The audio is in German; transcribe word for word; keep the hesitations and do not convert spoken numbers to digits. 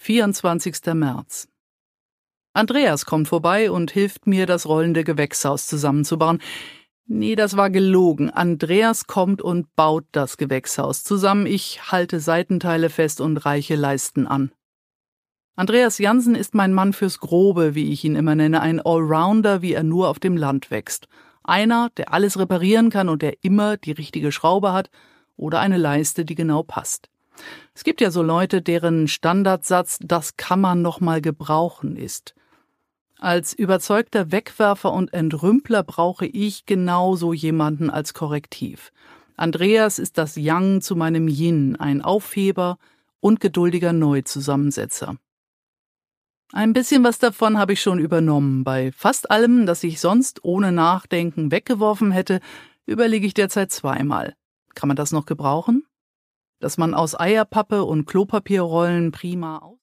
vierundzwanzigster März. Andreas kommt vorbei und hilft mir, das rollende Gewächshaus zusammenzubauen. Nee, das war gelogen. Andreas kommt und baut das Gewächshaus zusammen. Ich halte Seitenteile fest und reiche Leisten an. Andreas Jansen ist mein Mann fürs Grobe, wie ich ihn immer nenne, ein Allrounder, wie er nur auf dem Land wächst. Einer, der alles reparieren kann und der immer die richtige Schraube hat oder eine Leiste, die genau passt. Es gibt ja so Leute, deren Standardsatz, das kann man noch mal gebrauchen, ist. Als überzeugter Wegwerfer und Entrümpler brauche ich genau so jemanden als Korrektiv. Andreas ist das Yang zu meinem Yin, ein Aufheber und geduldiger Neuzusammensetzer. Ein bisschen was davon habe ich schon übernommen. Bei fast allem, das ich sonst ohne Nachdenken weggeworfen hätte, überlege ich derzeit zweimal. Kann man das noch gebrauchen? Dass man aus Eierpappe und Klopapierrollen prima aus